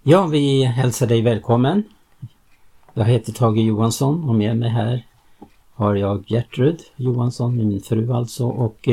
Ja, vi hälsar dig välkommen. Jag heter Tage Johansson och med mig här har jag Gertrud Johansson, min fru alltså. Och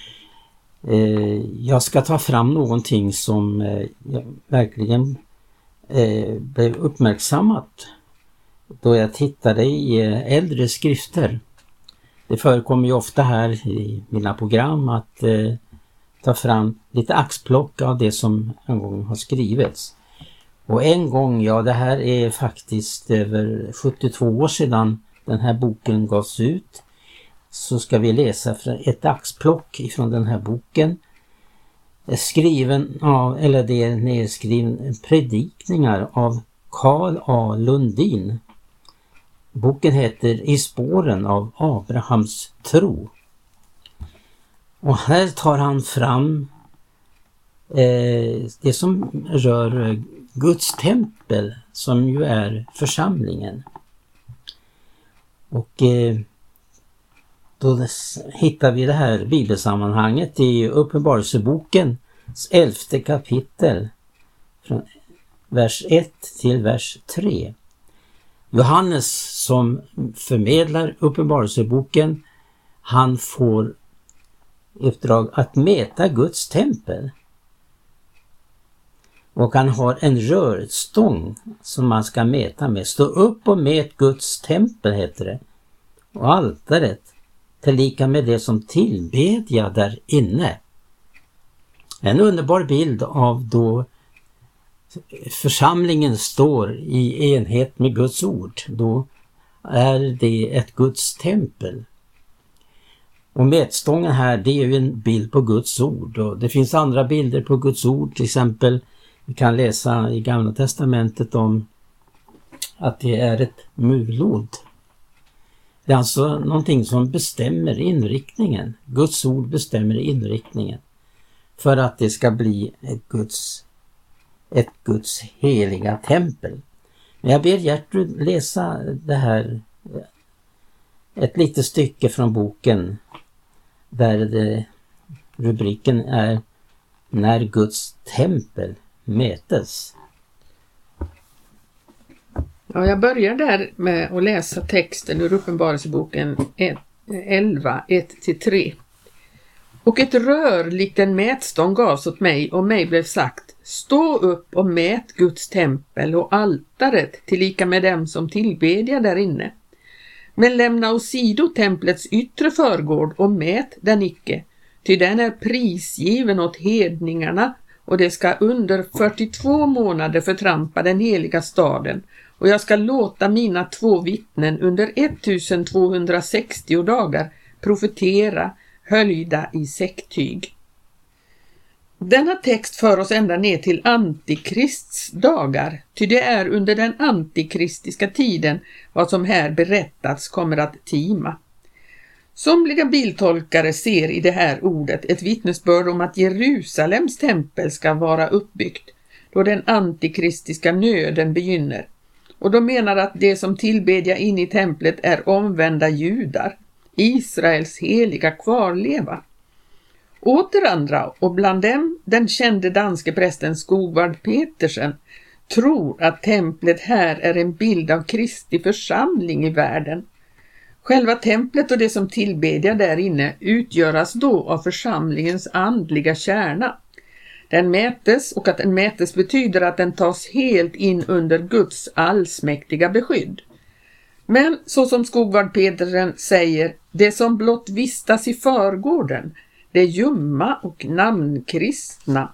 jag ska ta fram någonting som verkligen blev uppmärksammat då jag tittade i äldre skrifter. Det förekommer ju ofta här i mina program att ta fram lite axplock av det som en gång har skrivits. Och en gång, ja det här är faktiskt över 72 år sedan den här boken gavs ut, så ska vi läsa ett axplock ifrån den här boken. Skriven av, eller det är nedskriven predikningar av Carl A. Lundin. Boken heter I spåren av Abrahams tro. Och här tar han fram det som rör Guds tempel, som ju är församlingen. Och då hittar vi det här bibelsammanhanget i Uppenbarelsebokens 11:e kapitel från vers 1 till vers 3. Johannes, som förmedlar Uppenbarelseboken, han får uppdrag att mäta Guds tempel. Och han har en rörstång som man ska mäta med. Stå upp och mät Guds tempel, heter det. Och altaret tillika med det som tillbedja där inne. En underbar bild av då församlingen står i enhet med Guds ord. Då är det ett Guds tempel. Och mätstången här, det är ju en bild på Guds ord. Och det finns andra bilder på Guds ord, till exempel vi kan läsa i Gamla testamentet om att det är ett mulod. Det är alltså någonting som bestämmer inriktningen. Guds ord bestämmer inriktningen för att det ska bli ett Guds heliga tempel. Men jag ber Gertrud läsa det här, ett litet stycke från boken där rubriken är När Guds tempel mätes. Ja, jag börjar där med att läsa texten ur Uppenbarelseboken 11, 1-3. Och ett rör likt en mätstång gavs åt mig, och mig blev sagt: stå upp och mät Guds tempel och altaret tillika med dem som tillbedjar där inne. Men lämna åsido templets yttre förgård och mät den icke, ty den är prisgiven åt hedningarna, och det ska under 42 månader förtrampa den heliga staden, och jag ska låta mina 2 vittnen under 1260 dagar profetera, höljda i säcktyg. Denna text för oss ända ner till Antikrists dagar, ty det är under den antikristiska tiden vad som här berättats kommer att tima. Somliga bildtolkare ser i det här ordet ett vittnesbörd om att Jerusalems tempel ska vara uppbyggt då den antikristiska nöden begynner, och de menar att det som tillbedjar in i templet är omvända judar, Israels heliga kvarleva. Åter andra, och bland dem den kände danske prästen Skogvard Petersen, tror att templet här är en bild av Kristi församling i världen. Själva templet och det som tillbedjar där inne utgöras då av församlingens andliga kärna. Den mätes, och att den mätes betyder att den tas helt in under Guds allsmäktiga beskydd. Men så som Skogvard Petersen säger, det som blott vistas i förgården, det ljumma och namnkristna,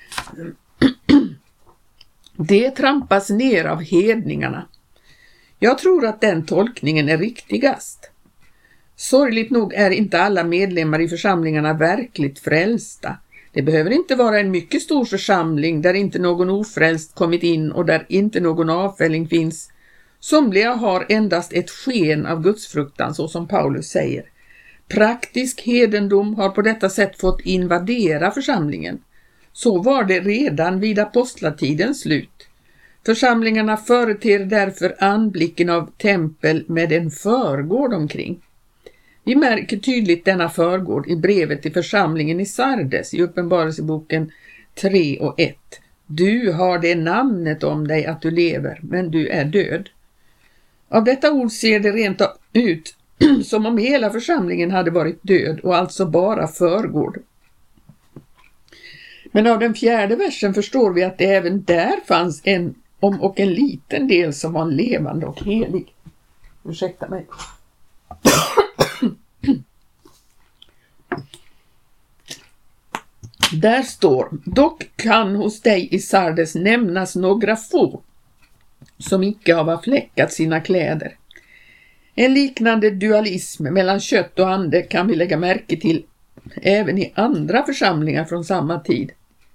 det trampas ner av hedningarna. Jag tror att den tolkningen är riktigast. Sorgligt nog är inte alla medlemmar i församlingarna verkligt frälsta. Det behöver inte vara en mycket stor församling där inte någon ofrälst kommit in och där inte någon avfälling finns. Somliga har endast ett sken av gudsfruktan, så som Paulus säger. Praktisk hedendom har på detta sätt fått invadera församlingen. Så var det redan vid apostlatidens slut. Församlingarna företer därför anblicken av tempel med en förgård omkring. Vi märker tydligt denna förgård i brevet till församlingen i Sardes i Uppenbarelseboken 3:1. Du har det namnet om dig att du lever, men du är död. Av detta ord ser det rent ut som om hela församlingen hade varit död och alltså bara förgård. Men av den 4:e versen förstår vi att det även där fanns en liten del som var levande och helig. Ursäkta mig. Där står: dock kan hos dig i Sardes nämnas några få som icke hava fläckat sina kläder. En liknande dualism mellan kött och ande kan vi lägga märke till även i andra församlingar från samma tid.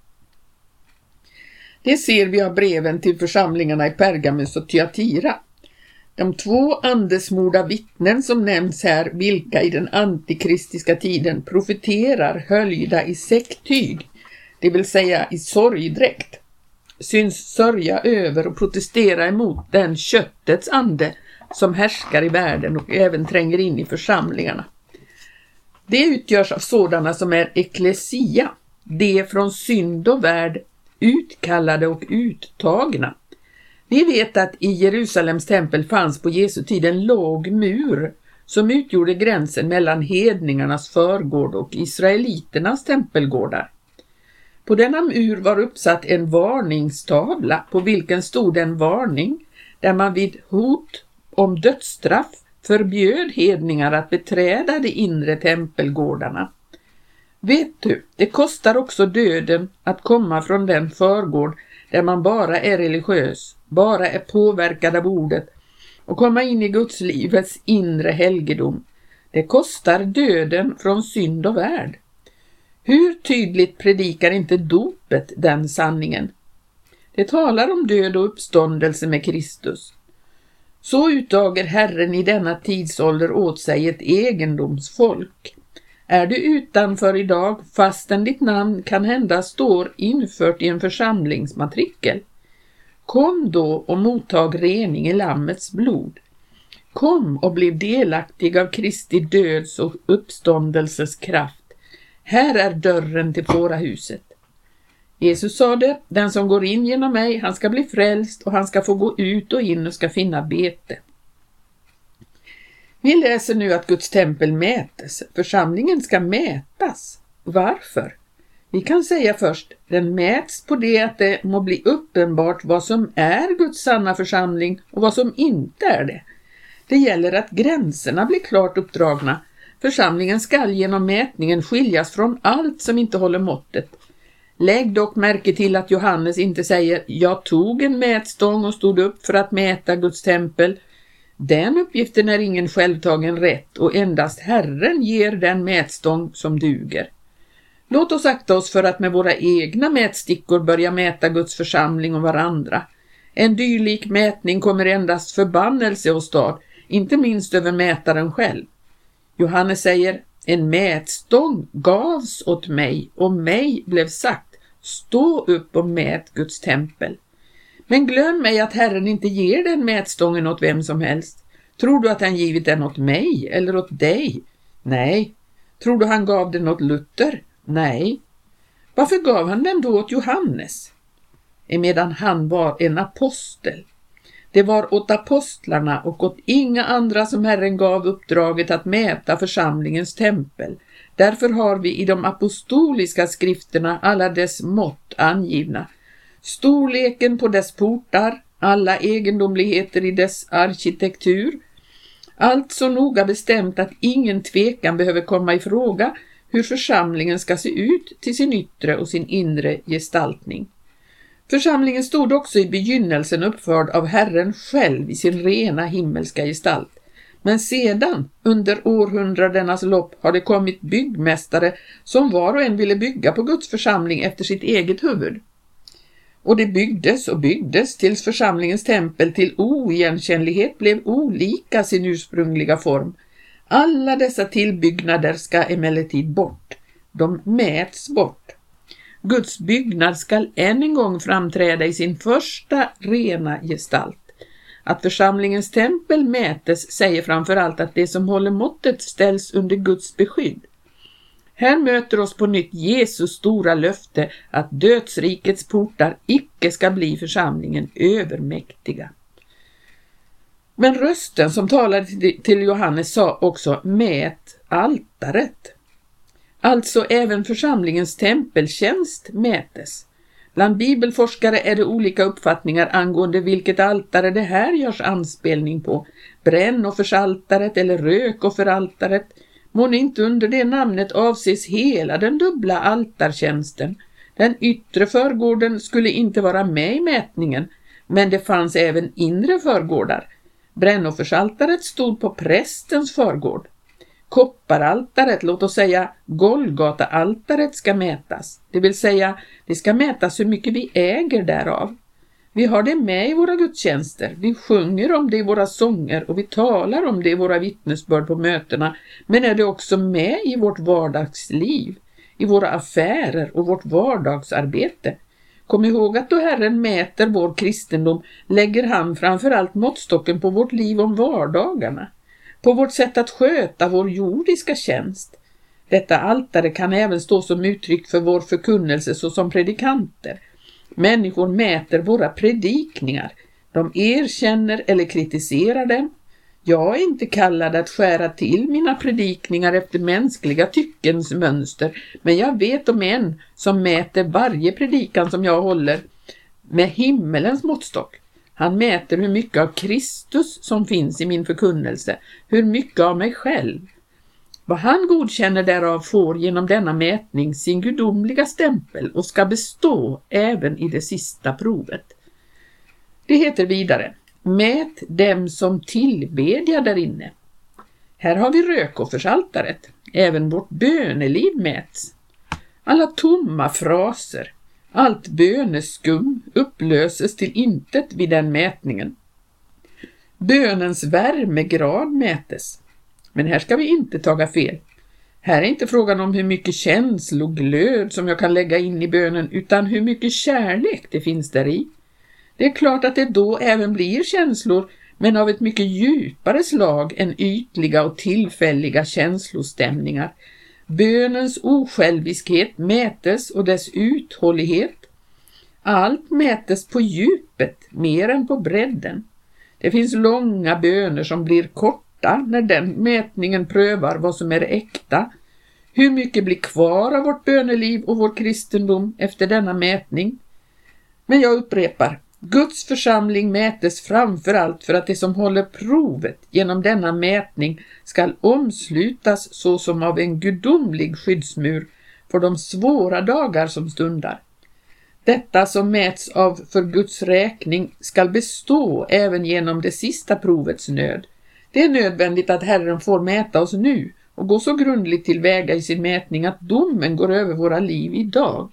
Det ser vi av breven till församlingarna i Pergamus och Thyatira. De 2 andesmorda vittnen som nämns här, vilka i den antikristiska tiden profeterar höljda i säcktyg, det vill säga i sorgdräkt, syns sörja över och protestera emot den köttets ande som härskar i världen och även tränger in i församlingarna. Det utgörs av sådana som är eklesia, det från synd och värld utkallade och uttagna. Vi vet att i Jerusalems tempel fanns på Jesu tid en låg mur som utgjorde gränsen mellan hedningarnas förgård och israeliternas tempelgårdar. På denna mur var uppsatt en varningstavla på vilken stod en varning där man vid hot om dödsstraff förbjöd hedningar att beträda de inre tempelgårdarna. Vet du, det kostar också döden att komma från den förgård där man bara är religiös, bara är påverkad av ordet och komma in i Guds livets inre helgedom. Det kostar döden från synd och värld. Hur tydligt predikar inte dopet den sanningen? Det talar om död och uppståndelse med Kristus. Så uttager Herren i denna tidsålder åt sig ett egendomsfolk. Är du utanför idag, fastän ditt namn kan hända står infört i en församlingsmatrikel? Kom då och mottag rening i lammets blod. Kom och bliv delaktig av Kristi döds och uppståndelses kraft. Här är dörren till fårahuset. Jesus sade, den som går in genom mig, han ska bli frälst och han ska få gå ut och in och ska finna bete. Vi läser nu att Guds tempel mätes. Församlingen ska mätas. Varför? Vi kan säga först, den mäts på det att det må bli uppenbart vad som är Guds sanna församling och vad som inte är det. Det gäller att gränserna blir klart uppdragna. Församlingen skall genom mätningen skiljas från allt som inte håller måttet. Lägg dock märke till att Johannes inte säger, jag tog en mätstång och stod upp för att mäta Guds tempel. Den uppgiften är ingen självtagen rätt och endast Herren ger den mätstång som duger. Låt oss akta oss för att med våra egna mätstickor börja mäta Guds församling och varandra. En dylik mätning kommer endast förbannelse och stad, inte minst över mätaren själv. Johannes säger, en mätstång gavs åt mig och mig blev sagt, stå upp och mät Guds tempel. Men glöm mig att Herren inte ger den mätstången åt vem som helst. Tror du att han givit den åt mig eller åt dig? Nej. Tror du han gav den åt Luther? Nej. Varför gav han den då åt Johannes? Emedan han var en apostel. Det var åt apostlarna och åt inga andra som Herren gav uppdraget att mäta församlingens tempel. Därför har vi i de apostoliska skrifterna alla dess mått angivna. Storleken på dess portar, alla egendomligheter i dess arkitektur. Allt så noga bestämt att ingen tvekan behöver komma i fråga hur församlingen ska se ut till sin yttre och sin inre gestaltning. Församlingen stod också i begynnelsen uppförd av Herren själv i sin rena himmelska gestalt. Men sedan, under århundradenas lopp, har det kommit byggmästare som var och en ville bygga på Guds församling efter sitt eget huvud. Och det byggdes och byggdes tills församlingens tempel till oigenkännlighet blev olika sin ursprungliga form. Alla dessa tillbyggnader ska emellertid bort. De mäts bort. Guds byggnad skall än en gång framträda i sin första rena gestalt. Att församlingens tempel mätes säger framförallt att det som håller måttet ställs under Guds beskydd. Här möter oss på nytt Jesus stora löfte att dödsrikets portar icke ska bli församlingen övermäktiga. Men rösten som talade till Johannes sa också: mät altaret. Alltså även församlingens tempeltjänst mätes. Bland bibelforskare är det olika uppfattningar angående vilket altare det här görs anspelning på. Brännoffersaltaret eller rökofferaltaret. Må inte under det namnet avses hela den dubbla altartjänsten. Den yttre förgården skulle inte vara med i mätningen, men det fanns även inre förgårdar. Brännoffersaltaret stod på prästens förgård. Kopparaltaret, låt oss säga Golgata-altaret, ska mätas. Det vill säga, det ska mätas hur mycket vi äger därav. Vi har det med i våra gudstjänster, vi sjunger om det i våra sånger och vi talar om det i våra vittnesbörd på mötena, men är det också med i vårt vardagsliv, i våra affärer och vårt vardagsarbete. Kom ihåg att då Herren mäter vår kristendom lägger han framförallt måttstocken på vårt liv om vardagarna, på vårt sätt att sköta vår jordiska tjänst. Detta altare kan även stå som uttryck för vår förkunnelse såsom predikanter. Människor mäter våra predikningar. De erkänner eller kritiserar dem. Jag är inte kallad att skära till mina predikningar efter mänskliga tyckens mönster, men jag vet om en som mäter varje predikan som jag håller med himmelens måttstock. Han mäter hur mycket av Kristus som finns i min förkunnelse, hur mycket av mig själv. Vad han godkänner därav får genom denna mätning sin gudomliga stämpel och ska bestå även i det sista provet. Det heter vidare: mät dem som tillbedjar där inne. Här har vi rökoffersaltaret. Även vårt böneliv mäts. Alla tomma fraser, allt böneskum upplöses till intet vid den mätningen. Bönens värmegrad mätes. Men här ska vi inte taga fel. Här är inte frågan om hur mycket känsloglöd som jag kan lägga in i bönen, utan hur mycket kärlek det finns där i. Det är klart att det då även blir känslor, men av ett mycket djupare slag än ytliga och tillfälliga känslostämningar. Bönens osjälviskhet mätes och dess uthållighet. Allt mätes på djupet mer än på bredden. Det finns långa böner som blir korta när den mätningen prövar vad som är äkta. Hur mycket blir kvar av vårt böneliv och vår kristendom efter denna mätning? Men jag upprepar, Guds församling mätes framför allt för att det som håller provet genom denna mätning skall omslutas såsom av en gudomlig skyddsmur för de svåra dagar som stundar. Detta som mäts av för Guds räkning skall bestå även genom det sista provets nöd. Det är nödvändigt att Herren får mäta oss nu och gå så grundligt tillväga i sin mätning att domen går över våra liv idag.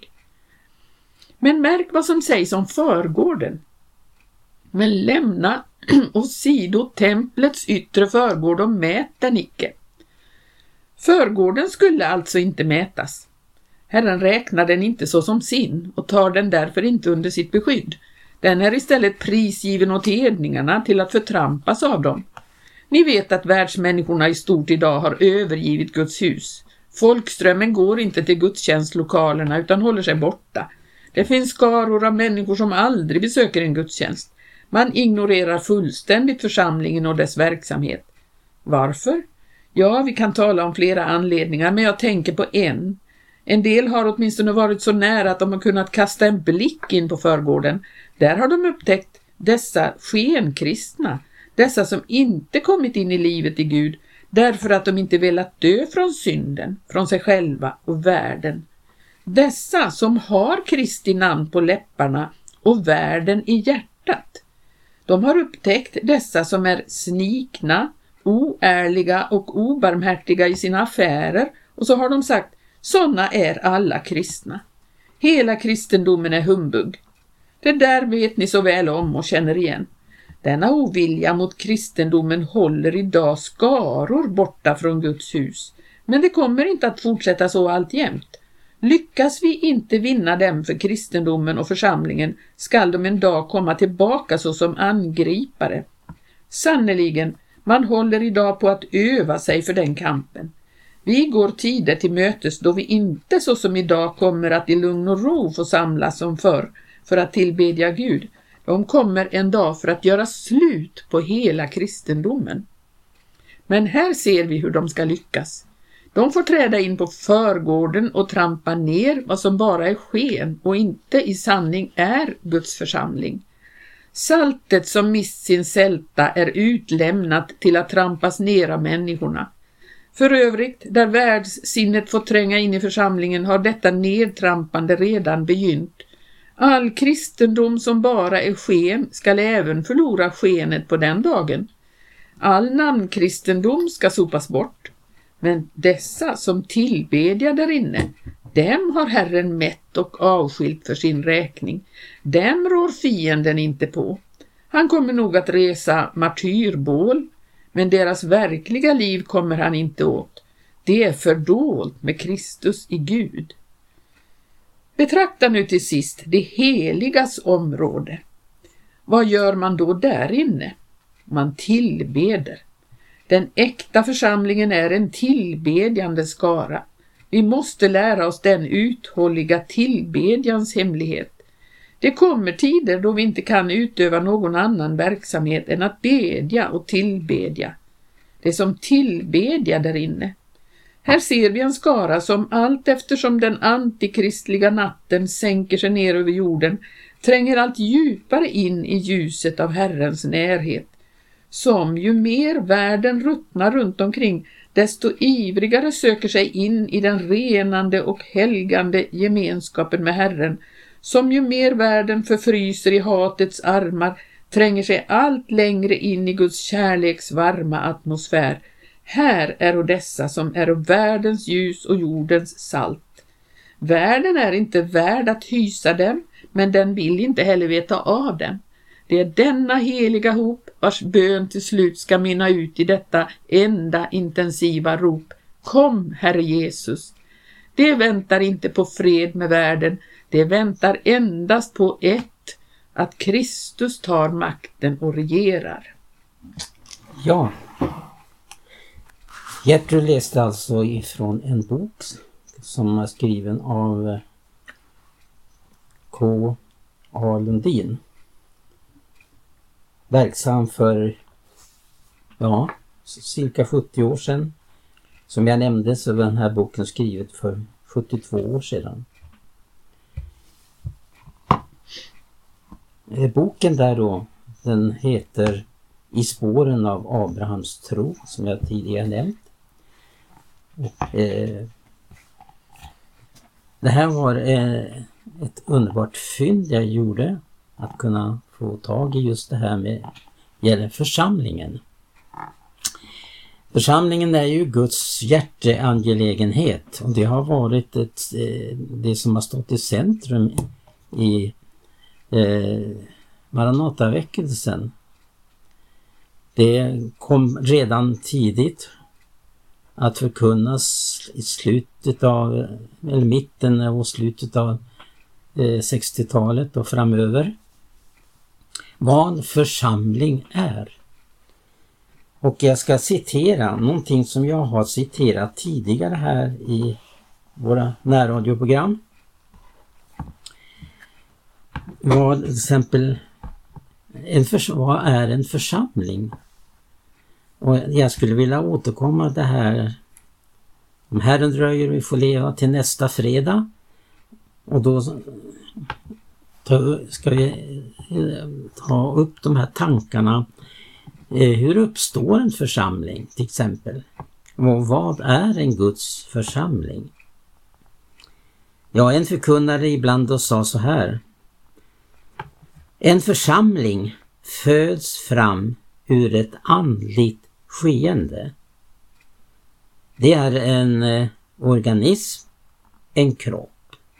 Men märk vad som sägs om förgården. Men lämna åsido templets yttre förgård och mät den icke. Förgården skulle alltså inte mätas. Herren räknar den inte så som sin och tar den därför inte under sitt beskydd. Den är istället prisgiven åt hedningarna till att förtrampas av dem. Ni vet att världsmänniskorna i stort idag har övergivit Guds hus. Folkströmmen går inte till gudstjänstlokalerna utan håller sig borta. Det finns skaror av människor som aldrig besöker en gudstjänst. Man ignorerar fullständigt församlingen och dess verksamhet. Varför? Ja, vi kan tala om flera anledningar, men jag tänker på en. En del har åtminstone varit så nära att de har kunnat kasta en blick in på förgården. Där har de upptäckt dessa skenkristna, dessa som inte kommit in i livet i Gud, därför att de inte velat dö från synden, från sig själva och världen. Dessa som har Kristi namn på läpparna och världen i hjärtat. De har upptäckt dessa som är snikna, oärliga och obarmhärtiga i sina affärer, och så har de sagt: sådana är alla kristna. Hela kristendomen är humbug. Det där vet ni så väl om och känner igen. Denna ovilja mot kristendomen håller idag skaror borta från Guds hus, men det kommer inte att fortsätta så alltjämt. Lyckas vi inte vinna dem för kristendomen och församlingen, skall de en dag komma tillbaka såsom angripare. Sannoliken, man håller idag på att öva sig för den kampen. Vi går tider till mötes då vi inte så som idag kommer att i lugn och ro få samlas som förr för att tillbedja Gud. De kommer en dag för att göra slut på hela kristendomen. Men här ser vi hur de ska lyckas. De får träda in på förgården och trampa ner vad som bara är sken och inte i sanning är Guds församling. Saltet som mist sin sälta är utlämnat till att trampas ner av människorna. För övrigt, där världssinnet får tränga in i församlingen har detta nedtrampande redan begynt. All kristendom som bara är sken skall även förlora skenet på den dagen. All namnkristendom ska sopas bort. Men dessa som tillbedjar där inne, dem har Herren mätt och avskilt för sin räkning. Dem rår fienden inte på. Han kommer nog att resa martyrbål, men deras verkliga liv kommer han inte åt. Det är fördolt med Kristus i Gud. Betrakta nu till sist det heligas område. Vad gör man då där inne? Man tillbeder. Den äkta församlingen är en tillbedjande skara. Vi måste lära oss den uthålliga tillbedjans hemlighet. Det kommer tider då vi inte kan utöva någon annan verksamhet än att bedja och tillbedja. Det som tillbedjar där inne. Här ser vi en skara som allt eftersom den antikristliga natten sänker sig ner över jorden tränger allt djupare in i ljuset av Herrens närhet. Som ju mer världen ruttnar runt omkring, desto ivrigare söker sig in i den renande och helgande gemenskapen med Herren. Som ju mer världen förfryser i hatets armar, tränger sig allt längre in i Guds kärleks varma atmosfär. Här är dessa som är världens ljus och jordens salt. Världen är inte värd att hysa dem, men den vill inte heller veta av dem. Det är denna heliga hop vars bön till slut ska mynna ut i detta enda intensiva rop. Kom, Herre Jesus. Det väntar inte på fred med världen. Det väntar endast på ett, att Kristus tar makten och regerar. Ja. Gertrud läste alltså ifrån en bok som är skriven av K.A. Lundin. Verksam för cirka 70 år sedan. Som jag nämnde så var den här boken skriven för 72 år sedan. Boken där då, den heter I spåren av Abrahams tro, som jag tidigare nämnt. Det här var ett underbart fynd jag gjorde, att kunna få tag i just det här med gäller församlingen. Församlingen är ju Guds hjärteangelägenhet och det har varit det som har stått i centrum i Maranataväckelsen. Det kom redan tidigt att förkunnas i slutet av, eller mitten och slutet av 60-talet och framöver. Vad församling är. Och jag ska citera någonting som jag har citerat tidigare här i våra närradioprogram. Vad till exempel vad är en församling? Och jag skulle vilja återkomma det här. Om Herren dröjer vi får leva till nästa fredag. Och då ska vi ta upp de här tankarna. Hur uppstår en församling till exempel? Och vad är en Guds församling? Ja, en förkunnare ibland då sa så här. En församling föds fram ur ett andligt skeende. Det är en organism, en kropp.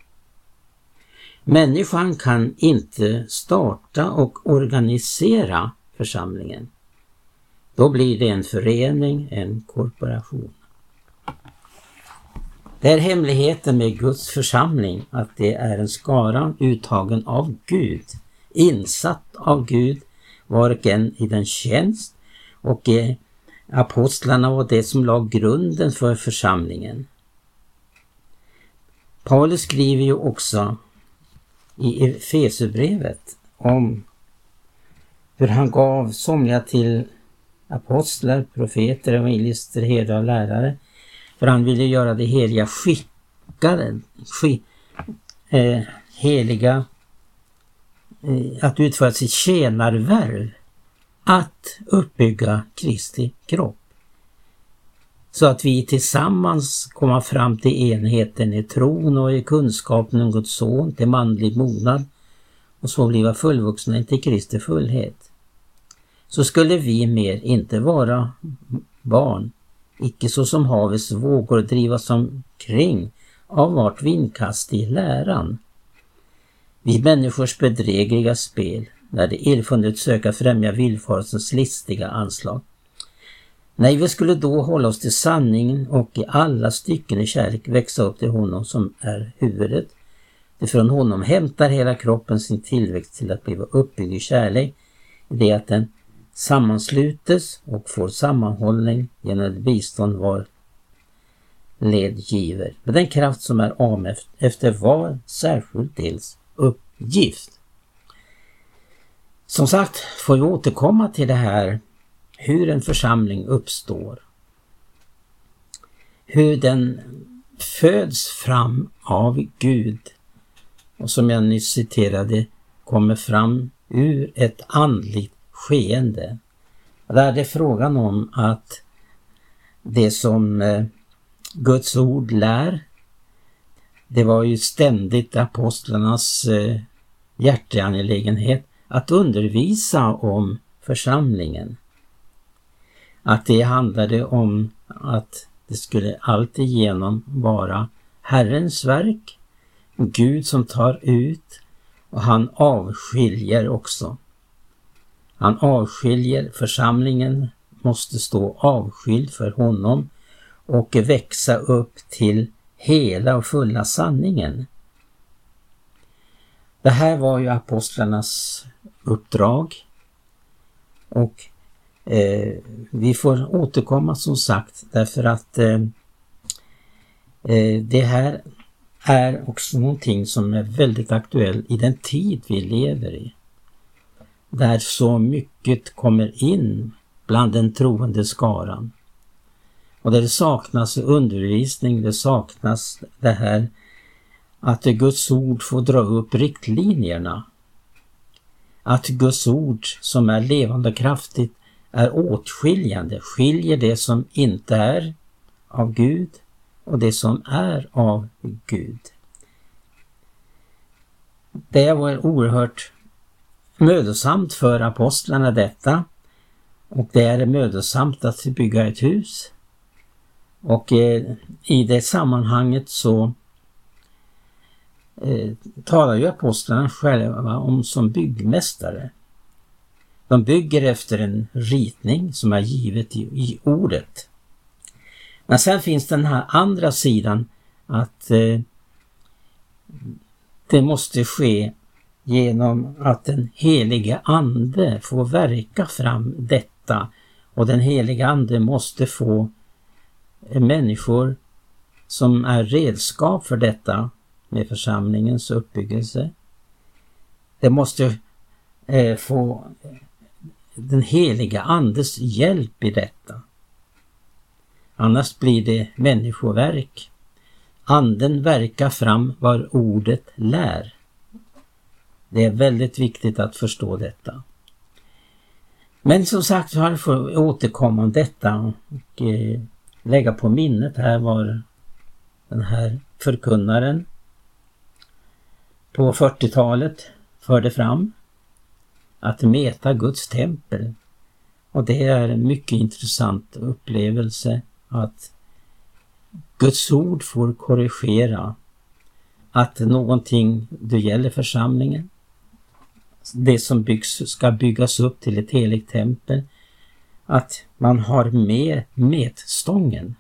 Människan kan inte starta och organisera församlingen. Då blir det en förening, en korporation. Det är hemligheten med Guds församling, att det är en skara uttagen av Gud, insatt av Gud, var och en i den tjänst och apostlarna var det som la grunden för församlingen. Paulus skriver ju också i Efesierbrevet om hur han gav somliga till apostlar, profeter, evangelister, herdar och lärare. För han ville göra det heliga heliga att utföra sitt tjänarvärv, att uppbygga Kristi kropp. Så att vi tillsammans kommer fram till enheten i tron och i kunskapen om Guds son, till manlig mognad, och så bli fullvuxna till Kristi fullhet. Så skulle vi mer inte vara barn, icke så som havets vågor drivas omkring av vart vindkast i läran. Vi människors bedrägliga spel, när det erfunnet söka främja villfarelsens listiga anslag. Nej, vi skulle då hålla oss till sanningen och i alla stycken i kärlek växa upp till honom som är huvudet. Det från honom hämtar hela kroppen sin tillväxt till att bli uppbyggd i kärlek, i det att den sammanslutes och får sammanhållning genom ett bistånd var led giver, med den kraft som är av efter var särskilt dels uppgift. Som sagt får vi återkomma till det här, hur en församling uppstår, hur den föds fram av Gud och som jag nyss citerade kommer fram ur ett andligt skeende. Där är det frågan om att det som Guds ord lär, det var ju ständigt apostlarnas hjärteangelägenhet att undervisa om församlingen. Att det handlade om att det skulle alltigenom vara Herrens verk, Gud som tar ut, och han avskiljer också. Han avskiljer, församlingen måste stå avskild för honom och växa upp till hela och fulla sanningen. Det här var ju apostlarnas uppdrag, och vi får återkomma som sagt, därför att det här är också någonting som är väldigt aktuell i den tid vi lever i. Där så mycket kommer in bland den troende skaran. Och där det saknas undervisning, det saknas det här att Guds ord får dra upp riktlinjerna. Att Guds ord som är levande och kraftigt är åtskiljande, skiljer det som inte är av Gud och det som är av Gud. Det var oerhört mödosamt för apostlarna detta, och det är mödosamt att bygga ett hus. Och i det sammanhanget så talar ju apostlarna själva om som byggmästare. De bygger efter en ritning som är givet i ordet. Men sen finns den här andra sidan, att det måste ske genom att den helige ande får verka fram detta, och den helige ande måste få människor som är redskap för detta med församlingens uppbyggelse. Det måste få den heliga andes hjälp i detta. Annars blir det människoverk. Anden verkar fram vad ordet lär. Det är väldigt viktigt att förstå detta. Men som sagt, jag får återkomma om detta och lägga på minnet här var den här förkunnaren på 40-talet förde fram att mäta Guds tempel. Och det är en mycket intressant upplevelse att Guds ord får korrigera att någonting det gäller församlingen. Det som ska byggas upp till ett heligt tempel, att man har med mätstången.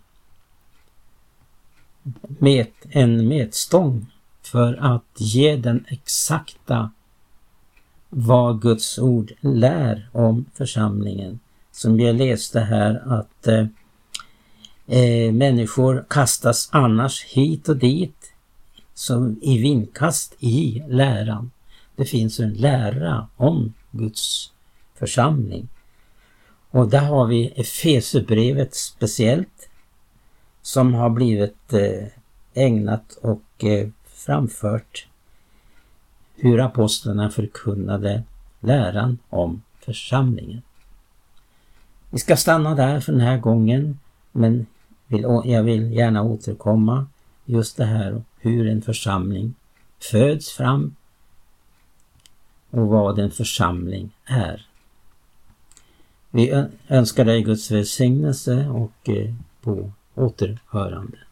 En mätstång för att ge den exakta vad Guds ord lär om församlingen som vi läste här, att människor kastas annars hit och dit som i vindkast i läran. Det finns en lära om Guds församling. Och där har vi Efesierbrevet speciellt, som har blivit ägnat och framfört hur apostlarna förkunnade läran om församlingen. Vi ska stanna där för den här gången, men jag vill gärna återkomma just det här hur en församling föds fram och vad en församling är. Vi önskar dig Guds välsignelse och på återhörande.